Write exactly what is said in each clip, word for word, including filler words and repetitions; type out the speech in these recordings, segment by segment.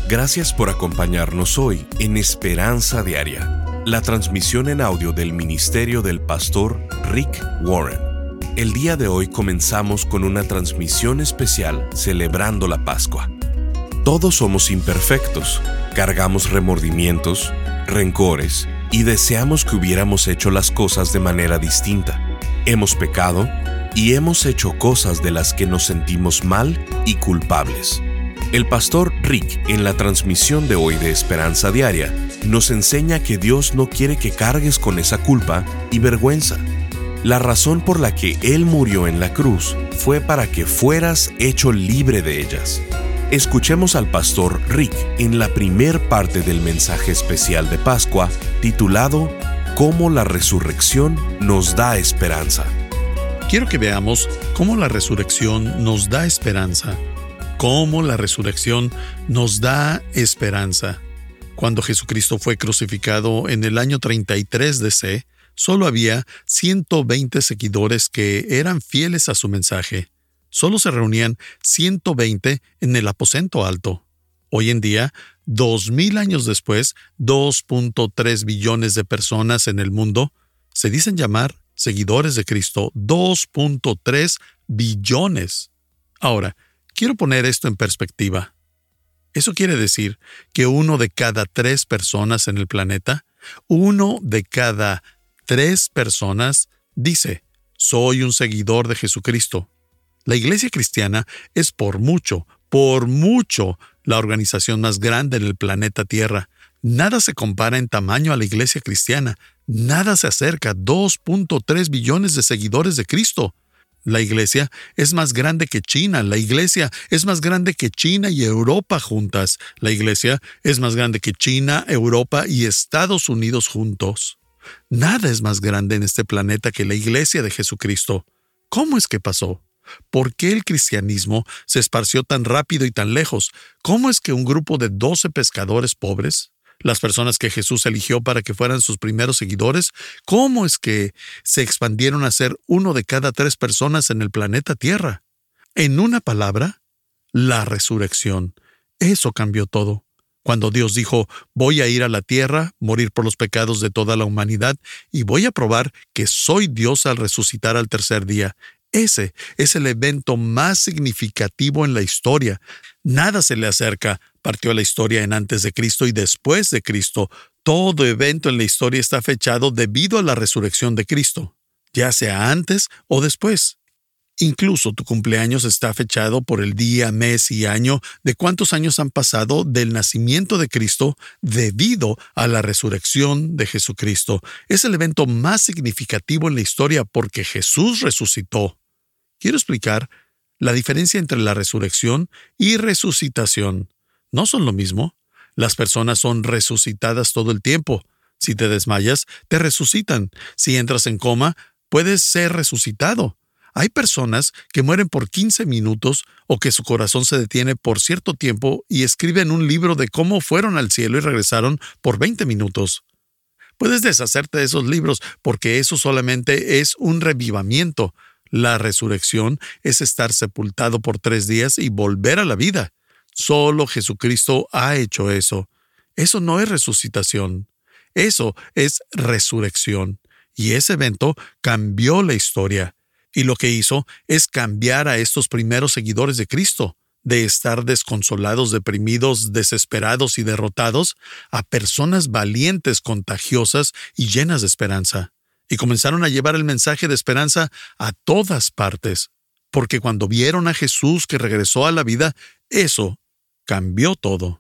Gracias por acompañarnos hoy en Esperanza Diaria, la transmisión en audio del ministerio del pastor Rick Warren. El día de hoy comenzamos con una transmisión especial celebrando la Pascua. Todos somos imperfectos, cargamos remordimientos, rencores y deseamos que hubiéramos hecho las cosas de manera distinta. Hemos pecado y hemos hecho cosas de las que nos sentimos mal y culpables. El pastor Rick, en la transmisión de hoy de Esperanza Diaria, nos enseña que Dios no quiere que cargues con esa culpa y vergüenza. La razón por la que Él murió en la cruz fue para que fueras hecho libre de ellas. Escuchemos al pastor Rick en la primer parte del mensaje especial de Pascua, titulado Cómo la resurrección nos da esperanza. Quiero que veamos cómo la resurrección nos da esperanza. Cómo la resurrección nos da esperanza. Cuando Jesucristo fue crucificado en el año treinta y tres D C, solo había ciento veinte seguidores que eran fieles a su mensaje. Solo se reunían ciento veinte en el aposento alto. Hoy en día, dos mil años después, dos punto tres billones de personas en el mundo se dicen llamar seguidores de Cristo. dos punto tres billones. Ahora, quiero poner esto en perspectiva. Eso quiere decir que uno de cada tres personas en el planeta, uno de cada tres personas dice, soy un seguidor de Jesucristo. La Iglesia Cristiana es por mucho, por mucho, la organización más grande en el planeta Tierra. Nada se compara en tamaño a la Iglesia Cristiana. Nada se acerca a dos punto tres billones de seguidores de Cristo. La Iglesia es más grande que China. La Iglesia es más grande que China y Europa juntas. La Iglesia es más grande que China, Europa y Estados Unidos juntos. Nada es más grande en este planeta que la Iglesia de Jesucristo. ¿Cómo es que pasó? ¿Por qué el cristianismo se esparció tan rápido y tan lejos? ¿Cómo es que un grupo de doce pescadores pobres, las personas que Jesús eligió para que fueran sus primeros seguidores, cómo es que se expandieron a ser uno de cada tres personas en el planeta Tierra? En una palabra, la resurrección. Eso cambió todo. Cuando Dios dijo, voy a ir a la tierra, morir por los pecados de toda la humanidad, y voy a probar que soy Dios al resucitar al tercer día. Ese es el evento más significativo en la historia. Nada se le acerca. Partió la historia en antes de Cristo y después de Cristo. Todo evento en la historia está fechado debido a la resurrección de Cristo, ya sea antes o después. Incluso tu cumpleaños está fechado por el día, mes y año de cuántos años han pasado del nacimiento de Cristo debido a la resurrección de Jesucristo. Es el evento más significativo en la historia porque Jesús resucitó. Quiero explicar la diferencia entre la resurrección y resucitación. No son lo mismo. Las personas son resucitadas todo el tiempo. Si te desmayas, te resucitan. Si entras en coma, puedes ser resucitado. Hay personas que mueren por quince minutos o que su corazón se detiene por cierto tiempo y escriben un libro de cómo fueron al cielo y regresaron por veinte minutos. Puedes deshacerte de esos libros porque eso solamente es un revivamiento. La resurrección es estar sepultado por tres días y volver a la vida. Solo Jesucristo ha hecho eso. Eso no es resucitación. Eso es resurrección. Y ese evento cambió la historia. Y lo que hizo es cambiar a estos primeros seguidores de Cristo, de estar desconsolados, deprimidos, desesperados y derrotados, a personas valientes, contagiosas y llenas de esperanza. Y comenzaron a llevar el mensaje de esperanza a todas partes. Porque cuando vieron a Jesús que regresó a la vida, eso cambió todo.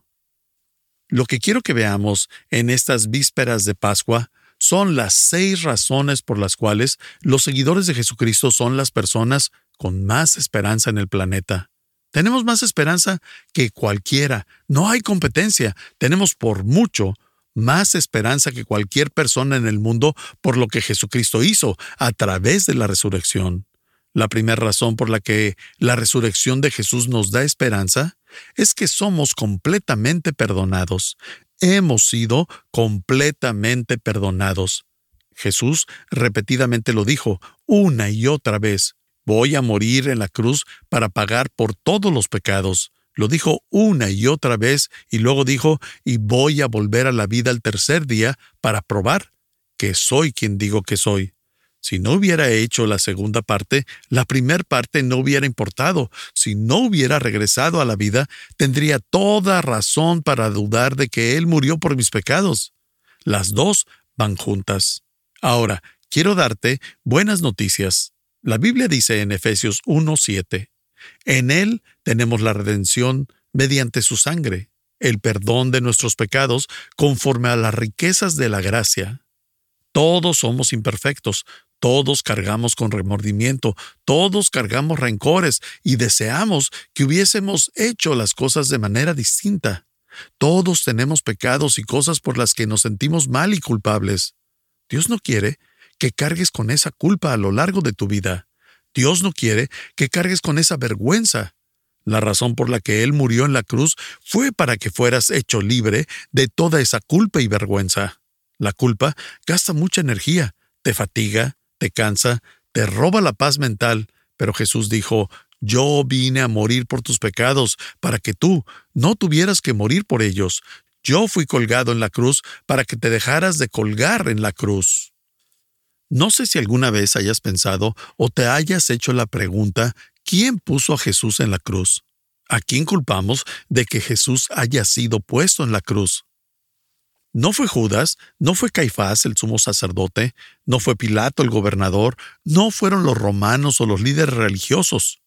Lo que quiero que veamos en estas vísperas de Pascua son las seis razones por las cuales los seguidores de Jesucristo son las personas con más esperanza en el planeta. Tenemos más esperanza que cualquiera. No hay competencia. Tenemos por mucho más esperanza que cualquier persona en el mundo por lo que Jesucristo hizo a través de la resurrección. La primera razón por la que la resurrección de Jesús nos da esperanza es que somos completamente perdonados. Hemos sido completamente perdonados. Jesús repetidamente lo dijo, una y otra vez. Voy a morir en la cruz para pagar por todos los pecados. Lo dijo una y otra vez y luego dijo, y voy a volver a la vida al tercer día para probar que soy quien digo que soy. Si no hubiera hecho la segunda parte, la primera parte no hubiera importado. Si no hubiera regresado a la vida, tendría toda razón para dudar de que Él murió por mis pecados. Las dos van juntas. Ahora, quiero darte buenas noticias. La Biblia dice en Efesios uno siete, en Él tenemos la redención mediante su sangre, el perdón de nuestros pecados conforme a las riquezas de la gracia. Todos somos imperfectos, todos cargamos con remordimiento, todos cargamos rencores y deseamos que hubiésemos hecho las cosas de manera distinta. Todos tenemos pecados y cosas por las que nos sentimos mal y culpables. Dios no quiere que cargues con esa culpa a lo largo de tu vida. Dios no quiere que cargues con esa vergüenza. La razón por la que Él murió en la cruz fue para que fueras hecho libre de toda esa culpa y vergüenza. La culpa gasta mucha energía, te fatiga, te cansa, te roba la paz mental, pero Jesús dijo, yo vine a morir por tus pecados, para que tú no tuvieras que morir por ellos. Yo fui colgado en la cruz para que te dejaras de colgar en la cruz. No sé si alguna vez hayas pensado o te hayas hecho la pregunta, ¿quién puso a Jesús en la cruz? ¿A quién culpamos de que Jesús haya sido puesto en la cruz? No fue Judas, no fue Caifás el sumo sacerdote, no fue Pilato el gobernador, no fueron los romanos o los líderes religiosos.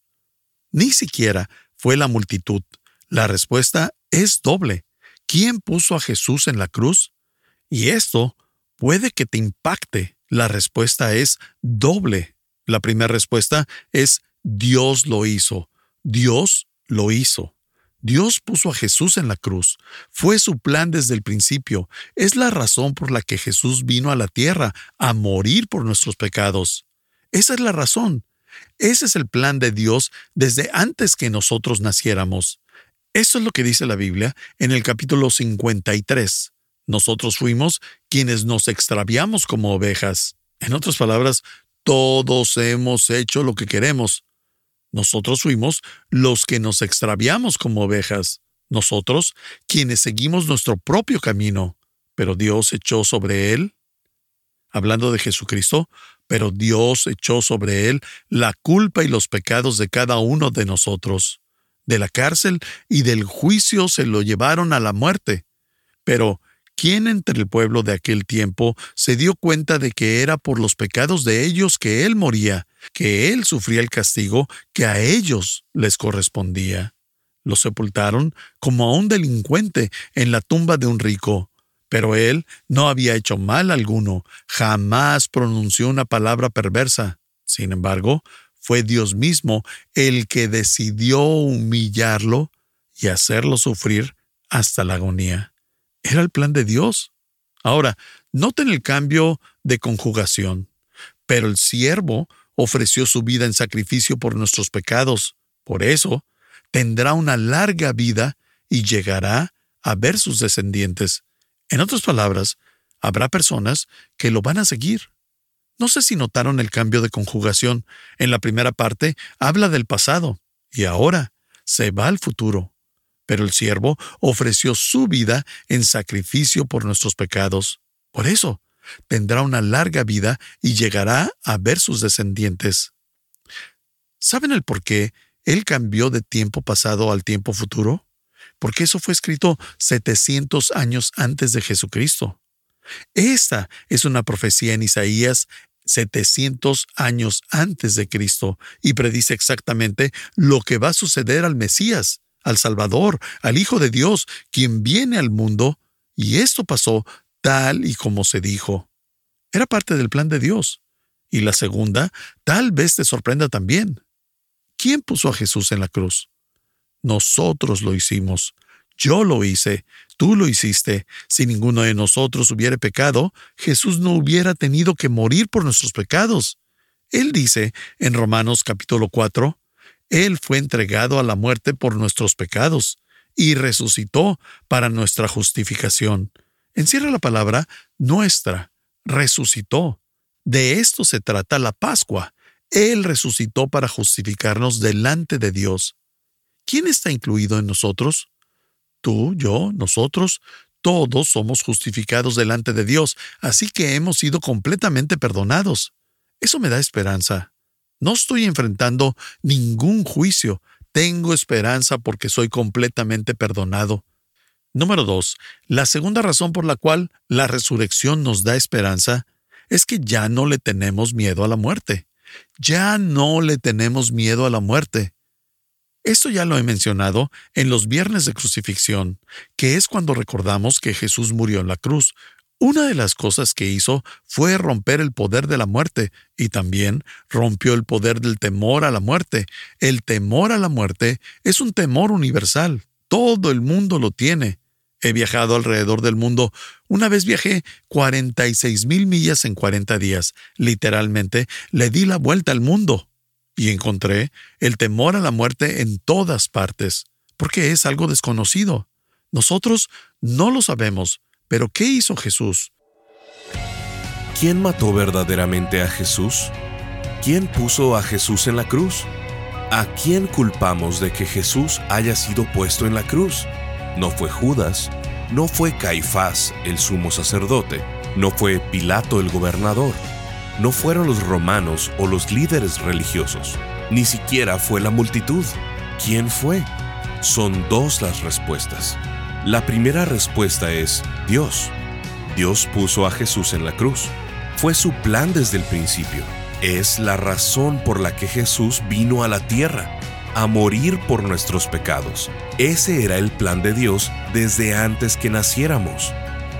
Ni siquiera fue la multitud. La respuesta es doble. ¿Quién puso a Jesús en la cruz? Y esto puede que te impacte. La respuesta es doble. La primera respuesta es Dios lo hizo. Dios lo hizo. Dios puso a Jesús en la cruz. Fue su plan desde el principio. Es la razón por la que Jesús vino a la tierra, a morir por nuestros pecados. Esa es la razón. Ese es el plan de Dios desde antes que nosotros naciéramos. Eso es lo que dice la Biblia en el capítulo cincuenta y tres. Nosotros fuimos quienes nos extraviamos como ovejas. En otras palabras, todos hemos hecho lo que queremos. Nosotros fuimos los que nos extraviamos como ovejas. Nosotros, quienes seguimos nuestro propio camino. Pero Dios echó sobre él, hablando de Jesucristo, pero Dios echó sobre él la culpa y los pecados de cada uno de nosotros. De la cárcel y del juicio se lo llevaron a la muerte. Pero, ¿quién entre el pueblo de aquel tiempo se dio cuenta de que era por los pecados de ellos que Él moría, que Él sufría el castigo que a ellos les correspondía? Lo sepultaron como a un delincuente en la tumba de un rico. Pero Él no había hecho mal alguno, jamás pronunció una palabra perversa. Sin embargo, fue Dios mismo el que decidió humillarlo y hacerlo sufrir hasta la agonía. Era el plan de Dios. Ahora, noten el cambio de conjugación. Pero el siervo ofreció su vida en sacrificio por nuestros pecados. Por eso, tendrá una larga vida y llegará a ver sus descendientes. En otras palabras, habrá personas que lo van a seguir. No sé si notaron el cambio de conjugación. En la primera parte habla del pasado y ahora se va al futuro. Pero el siervo ofreció su vida en sacrificio por nuestros pecados. Por eso, tendrá una larga vida y llegará a ver sus descendientes. ¿Saben el por qué Él cambió de tiempo pasado al tiempo futuro? Porque eso fue escrito setecientos años antes de Jesucristo. Esta es una profecía en Isaías setecientos años antes de Cristo y predice exactamente lo que va a suceder al Mesías, al Salvador, al Hijo de Dios, quien viene al mundo, y esto pasó tal y como se dijo. Era parte del plan de Dios. Y la segunda, tal vez te sorprenda también. ¿Quién puso a Jesús en la cruz? Nosotros lo hicimos. Yo lo hice. Tú lo hiciste. Si ninguno de nosotros hubiera pecado, Jesús no hubiera tenido que morir por nuestros pecados. Él dice en Romanos capítulo cuatro, Él fue entregado a la muerte por nuestros pecados y resucitó para nuestra justificación. Encierra la palabra nuestra. Resucitó. De esto se trata la Pascua. Él resucitó para justificarnos delante de Dios. ¿Quién está incluido en nosotros? Tú, yo, nosotros, todos somos justificados delante de Dios, así que hemos sido completamente perdonados. Eso me da esperanza. No estoy enfrentando ningún juicio. Tengo esperanza porque soy completamente perdonado. Número dos. La segunda razón por la cual la resurrección nos da esperanza es que ya no le tenemos miedo a la muerte. Ya no le tenemos miedo a la muerte. Esto ya lo he mencionado en los viernes de crucifixión, que es cuando recordamos que Jesús murió en la cruz. Una de las cosas que hizo fue romper el poder de la muerte y también rompió el poder del temor a la muerte. El temor a la muerte es un temor universal. Todo el mundo lo tiene. He viajado alrededor del mundo. Una vez viajé cuarenta y seis mil millas en cuarenta días. Literalmente, le di la vuelta al mundo. Y encontré el temor a la muerte en todas partes, porque es algo desconocido. Nosotros no lo sabemos, pero ¿qué hizo Jesús? ¿Quién mató verdaderamente a Jesús? ¿Quién puso a Jesús en la cruz? ¿A quién culpamos de que Jesús haya sido puesto en la cruz? No fue Judas, no fue Caifás, el sumo sacerdote, no fue Pilato el gobernador, no fueron los romanos o los líderes religiosos, ni siquiera fue la multitud. ¿Quién fue? Son dos las respuestas. La primera respuesta es Dios. Dios puso a Jesús en la cruz. Fue su plan desde el principio. Es la razón por la que Jesús vino a la tierra, a morir por nuestros pecados. Ese era el plan de Dios desde antes que naciéramos.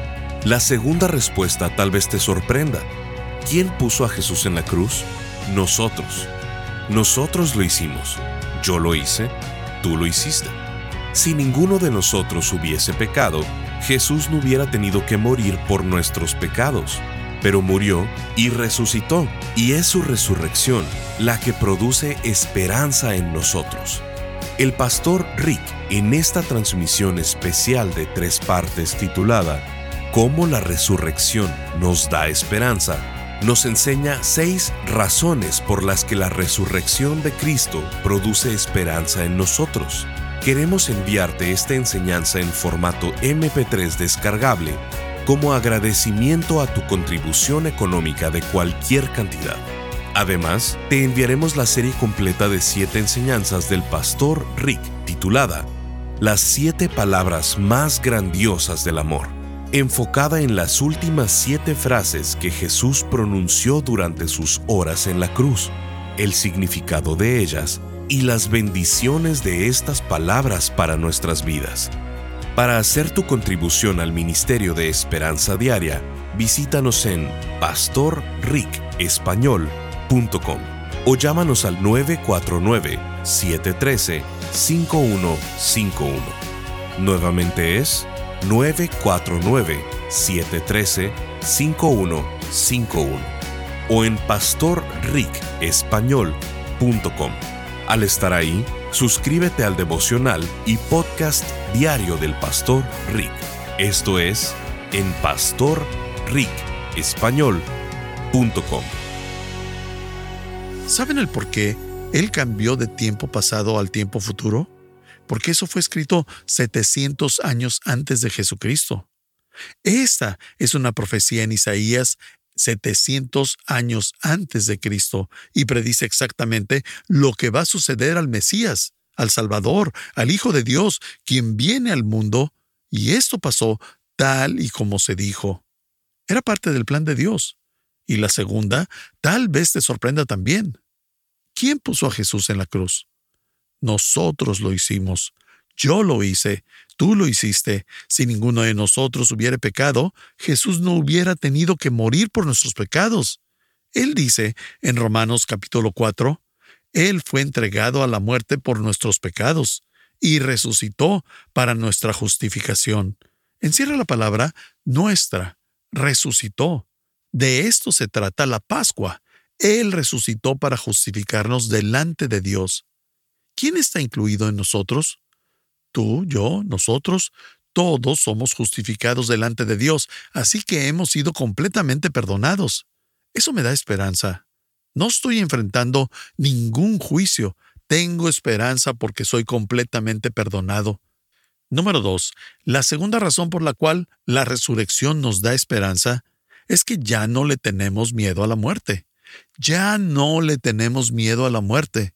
La segunda respuesta tal vez te sorprenda. ¿Quién puso a Jesús en la cruz? Nosotros. Nosotros lo hicimos. Yo lo hice, tú lo hiciste. Si ninguno de nosotros hubiese pecado, Jesús no hubiera tenido que morir por nuestros pecados. Pero murió y resucitó, y es su resurrección la que produce esperanza en nosotros. El pastor Rick, en esta transmisión especial de tres partes titulada ¿Cómo la resurrección nos da esperanza?, nos enseña seis razones por las que la resurrección de Cristo produce esperanza en nosotros. Queremos enviarte esta enseñanza en formato eme pe tres descargable como agradecimiento a tu contribución económica de cualquier cantidad. Además, te enviaremos la serie completa de siete enseñanzas del pastor Rick titulada Las siete palabras más grandiosas del amor, enfocada en las últimas siete frases que Jesús pronunció durante sus horas en la cruz, el significado de ellas y las bendiciones de estas palabras para nuestras vidas. Para hacer tu contribución al Ministerio de Esperanza Diaria, visítanos en pastor rick español punto com o llámanos al nueve cuatro nueve, siete uno tres, cinco uno cinco uno. Nuevamente es nueve cuatro nueve, siete uno tres, cinco uno cinco uno o en pastor rick español punto com. Al estar ahí, suscríbete al devocional y podcast diario del pastor Rick. Esto es en pastor rick español punto com. ¿Saben el por qué Él cambió de tiempo pasado al tiempo futuro? Porque eso fue escrito setecientos años antes de Jesucristo. Esta es una profecía en Isaías setecientos años antes de Cristo y predice exactamente lo que va a suceder al Mesías, al Salvador, al Hijo de Dios, quien viene al mundo, y esto pasó tal y como se dijo. Era parte del plan de Dios. Y la segunda, tal vez te sorprenda también. ¿Quién puso a Jesús en la cruz? Nosotros lo hicimos. Yo lo hice. Tú lo hiciste. Si ninguno de nosotros hubiera pecado, Jesús no hubiera tenido que morir por nuestros pecados. Él dice en Romanos capítulo cuatro, Él fue entregado a la muerte por nuestros pecados y resucitó para nuestra justificación. Encierra la palabra nuestra. Resucitó. De esto se trata la Pascua. Él resucitó para justificarnos delante de Dios. ¿Quién está incluido en nosotros? Tú, yo, nosotros, todos somos justificados delante de Dios, así que hemos sido completamente perdonados. Eso me da esperanza. No estoy enfrentando ningún juicio. Tengo esperanza porque soy completamente perdonado. Número dos. La segunda razón por la cual la resurrección nos da esperanza es que ya no le tenemos miedo a la muerte. Ya no le tenemos miedo a la muerte.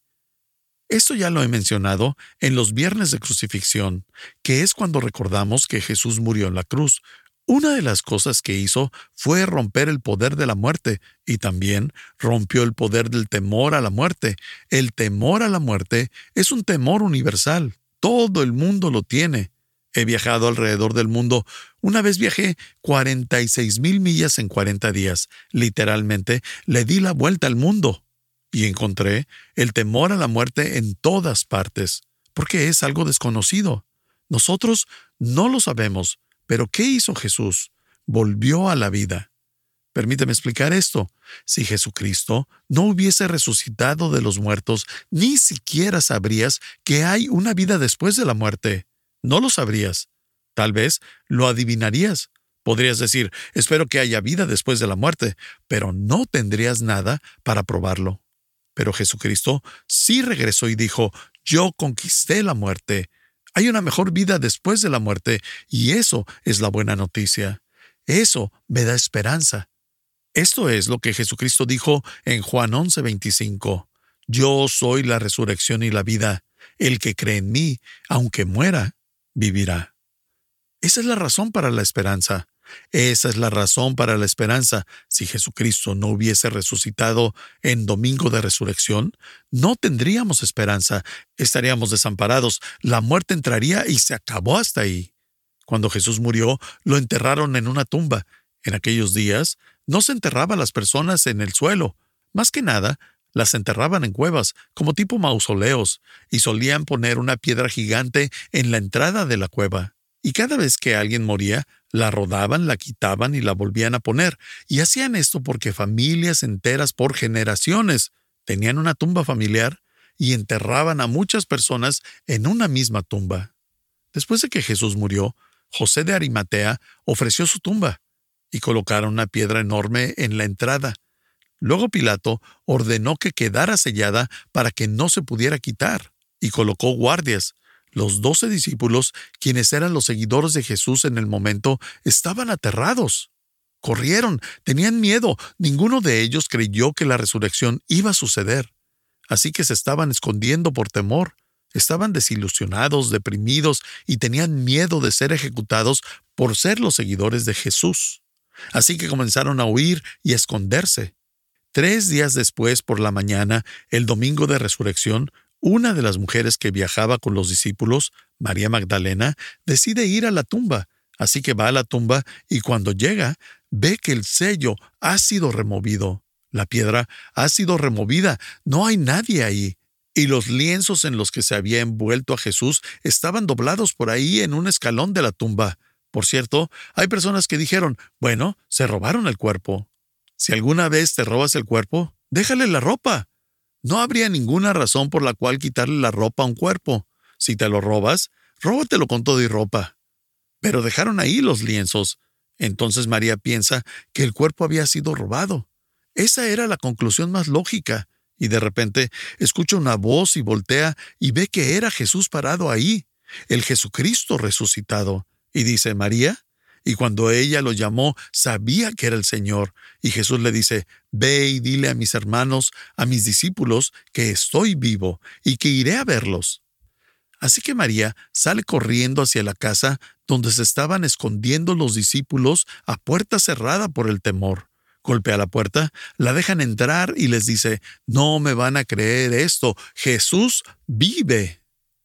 Esto ya lo he mencionado en los viernes de crucifixión, que es cuando recordamos que Jesús murió en la cruz. Una de las cosas que hizo fue romper el poder de la muerte y también rompió el poder del temor a la muerte. El temor a la muerte es un temor universal. Todo el mundo lo tiene. He viajado alrededor del mundo. Una vez viajé cuarenta y seis mil millas en cuarenta días. Literalmente, le di la vuelta al mundo. Y encontré el temor a la muerte en todas partes, porque es algo desconocido. Nosotros no lo sabemos, pero ¿qué hizo Jesús? Volvió a la vida. Permíteme explicar esto. Si Jesucristo no hubiese resucitado de los muertos, ni siquiera sabrías que hay una vida después de la muerte. No lo sabrías. Tal vez lo adivinarías. Podrías decir, espero que haya vida después de la muerte, pero no tendrías nada para probarlo. Pero Jesucristo sí regresó y dijo, yo conquisté la muerte. Hay una mejor vida después de la muerte, y eso es la buena noticia. Eso me da esperanza. Esto es lo que Jesucristo dijo en Juan once veinticinco. Yo soy la resurrección y la vida. El que cree en mí, aunque muera, vivirá. Esa es la razón para la esperanza. Esa es la razón para la esperanza. Si Jesucristo no hubiese resucitado en Domingo de Resurrección, no tendríamos esperanza. Estaríamos desamparados. La muerte entraría y se acabó hasta ahí. Cuando Jesús murió, lo enterraron en una tumba. En aquellos días, no se enterraba a las personas en el suelo. Más que nada, las enterraban en cuevas, como tipo mausoleos, y solían poner una piedra gigante en la entrada de la cueva. Y cada vez que alguien moría, la rodaban, la quitaban y la volvían a poner. Y hacían esto porque familias enteras por generaciones tenían una tumba familiar y enterraban a muchas personas en una misma tumba. Después de que Jesús murió, José de Arimatea ofreció su tumba y colocaron una piedra enorme en la entrada. Luego Pilato ordenó que quedara sellada para que no se pudiera quitar y colocó guardias. Los doce discípulos, quienes eran los seguidores de Jesús en el momento, estaban aterrados. Corrieron, tenían miedo. Ninguno de ellos creyó que la resurrección iba a suceder. Así que se estaban escondiendo por temor. Estaban desilusionados, deprimidos y tenían miedo de ser ejecutados por ser los seguidores de Jesús. Así que comenzaron a huir y a esconderse. Tres días después, por la mañana, el domingo de resurrección, una de las mujeres que viajaba con los discípulos, María Magdalena, decide ir a la tumba. Así que va a la tumba y cuando llega, ve que el sello ha sido removido. La piedra ha sido removida. No hay nadie ahí. Y los lienzos en los que se había envuelto a Jesús estaban doblados por ahí en un escalón de la tumba. Por cierto, hay personas que dijeron, bueno, se robaron el cuerpo. Si alguna vez te robas el cuerpo, déjale la ropa. No habría ninguna razón por la cual quitarle la ropa a un cuerpo. Si te lo robas, róbatelo con todo y ropa. Pero dejaron ahí los lienzos. Entonces María piensa que el cuerpo había sido robado. Esa era la conclusión más lógica. Y de repente escucha una voz y voltea y ve que era Jesús parado ahí, el Jesucristo resucitado. Y dice, María. Y cuando ella lo llamó, sabía que era el Señor. Y Jesús le dice, ve y dile a mis hermanos, a mis discípulos, que estoy vivo y que iré a verlos. Así que María sale corriendo hacia la casa donde se estaban escondiendo los discípulos a puerta cerrada por el temor. Golpea la puerta, la dejan entrar y les dice, no me van a creer esto, Jesús vive.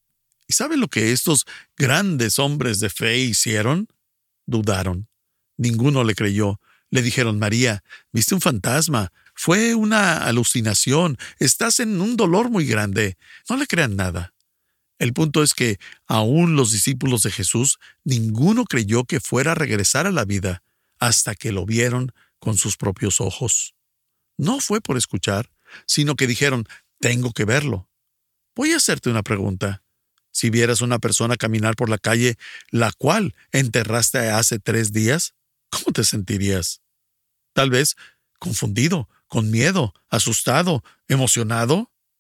¿Y saben lo que estos grandes hombres de fe hicieron? Dudaron. Ninguno le creyó. Le dijeron, María, viste un fantasma. Fue una alucinación. Estás en un dolor muy grande. No le crean nada. El punto es que, aún los discípulos de Jesús, ninguno creyó que fuera a regresar a la vida, hasta que lo vieron con sus propios ojos. No fue por escuchar, sino que dijeron, tengo que verlo. Voy a hacerte una pregunta. Si vieras una persona caminar por la calle, la cual enterraste hace tres días, ¿cómo te sentirías? Tal vez confundido, con miedo, asustado, emocionado.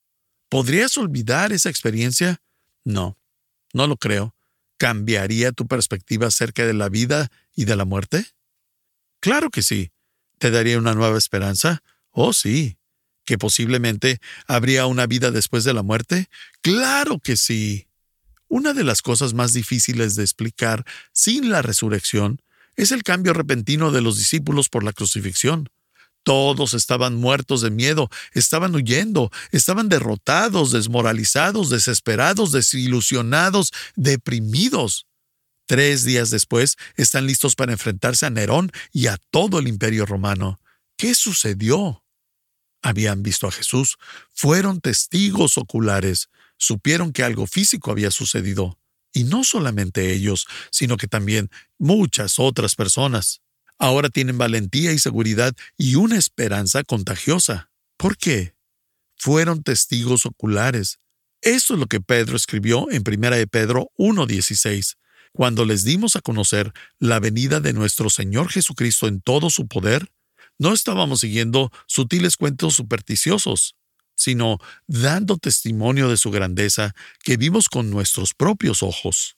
¿Podrías olvidar esa experiencia? No, no lo creo. ¿Cambiaría tu perspectiva acerca de la vida y de la muerte? Claro que sí. ¿Te daría una nueva esperanza? Oh, sí. ¿Que posiblemente habría una vida después de la muerte? ¡Claro que sí! Una de las cosas más difíciles de explicar sin la resurrección es el cambio repentino de los discípulos por la crucifixión. Todos estaban muertos de miedo, estaban huyendo, estaban derrotados, desmoralizados, desesperados, desilusionados, deprimidos. Tres días después, están listos para enfrentarse a Nerón y a todo el imperio romano. ¿Qué sucedió? Habían visto a Jesús, fueron testigos oculares, supieron que algo físico había sucedido. Y no solamente ellos, sino que también muchas otras personas. Ahora tienen valentía y seguridad y una esperanza contagiosa. ¿Por qué? Fueron testigos oculares. Esto es lo que Pedro escribió en primera de Pedro uno dieciséis. Cuando les dimos a conocer la venida de nuestro Señor Jesucristo en todo su poder, no estábamos siguiendo sutiles cuentos supersticiosos, sino dando testimonio de su grandeza que vimos con nuestros propios ojos.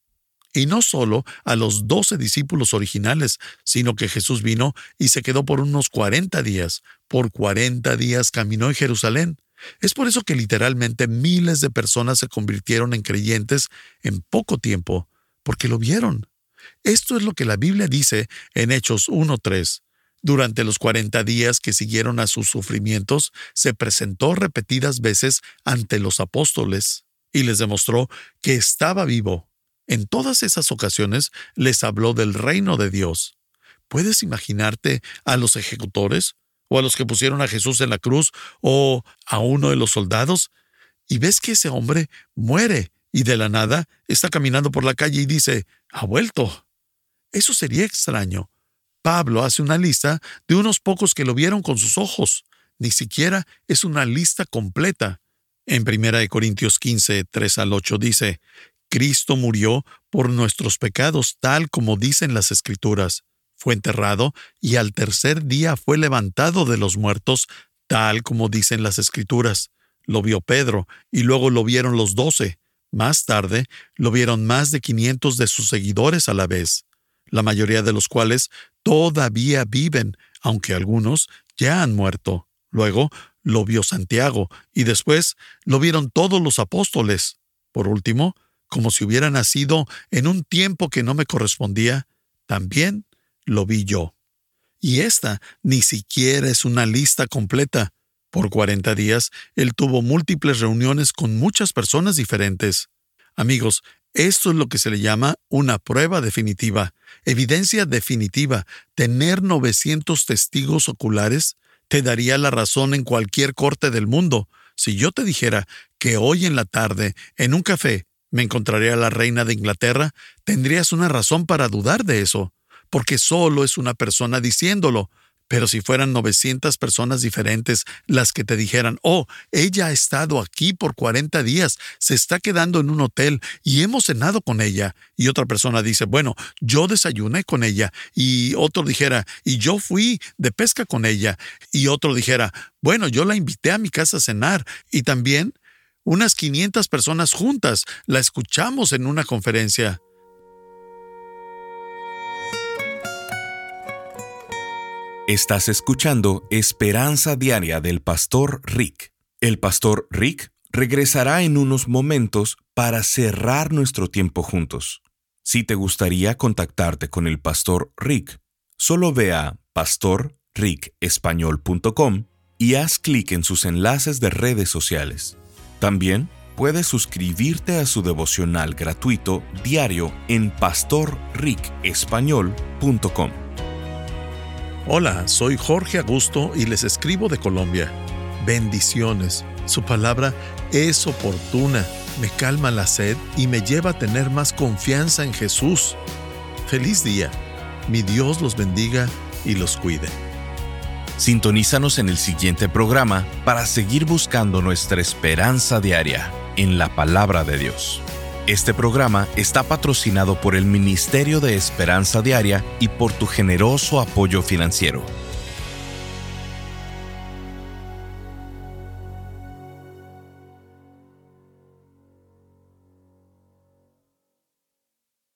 Y no solo a los doce discípulos originales, sino que Jesús vino y se quedó por unos cuarenta días. Por cuarenta días caminó en Jerusalén. Es por eso que literalmente miles de personas se convirtieron en creyentes en poco tiempo, porque lo vieron. Esto es lo que la Biblia dice en Hechos uno tres. Durante los cuarenta días que siguieron a sus sufrimientos, se presentó repetidas veces ante los apóstoles y les demostró que estaba vivo. En todas esas ocasiones les habló del reino de Dios. ¿Puedes imaginarte a los ejecutores? ¿O a los que pusieron a Jesús en la cruz? ¿O a uno de los soldados? Y ves que ese hombre muere y de la nada está caminando por la calle y dice, «Ha vuelto». Eso sería extraño. Pablo hace una lista de unos pocos que lo vieron con sus ojos. Ni siquiera es una lista completa. En primera de Corintios quince, tres al ocho dice, Cristo murió por nuestros pecados, tal como dicen las Escrituras. Fue enterrado y al tercer día fue levantado de los muertos, tal como dicen las Escrituras. Lo vio Pedro y luego lo vieron los doce. Más tarde, lo vieron más de quinientos de sus seguidores a la vez, la mayoría de los cuales todavía viven, aunque algunos ya han muerto. Luego, lo vio Santiago y después lo vieron todos los apóstoles. Por último, como si hubiera nacido en un tiempo que no me correspondía, también lo vi yo. Y esta ni siquiera es una lista completa. Por cuarenta días, él tuvo múltiples reuniones con muchas personas diferentes. Amigos, esto es lo que se le llama una prueba definitiva, evidencia definitiva. Tener novecientos testigos oculares te daría la razón en cualquier corte del mundo. Si yo te dijera que hoy en la tarde, en un café, me encontraría a la reina de Inglaterra, tendrías una razón para dudar de eso, porque solo es una persona diciéndolo. Pero si fueran novecientas personas diferentes las que te dijeran, oh, ella ha estado aquí por cuarenta días, se está quedando en un hotel y hemos cenado con ella. Y otra persona dice, bueno, yo desayuné con ella. Y otro dijera, y yo fui de pesca con ella. Y otro dijera, bueno, yo la invité a mi casa a cenar. Y también unas quinientas personas juntas la escuchamos en una conferencia. Estás escuchando Esperanza Diaria del Pastor Rick. El Pastor Rick regresará en unos momentos para cerrar nuestro tiempo juntos. Si te gustaría contactarte con el Pastor Rick, solo ve a pastor rick español punto com y haz clic en sus enlaces de redes sociales. También puedes suscribirte a su devocional gratuito diario en pastor rick español punto com. Hola, soy Jorge Augusto y les escribo de Colombia. Bendiciones. Su palabra es oportuna, me calma la sed y me lleva a tener más confianza en Jesús. Feliz día. Mi Dios los bendiga y los cuide. Sintonízanos en el siguiente programa para seguir buscando nuestra esperanza diaria en la palabra de Dios. Este programa está patrocinado por el Ministerio de Esperanza Diaria y por tu generoso apoyo financiero.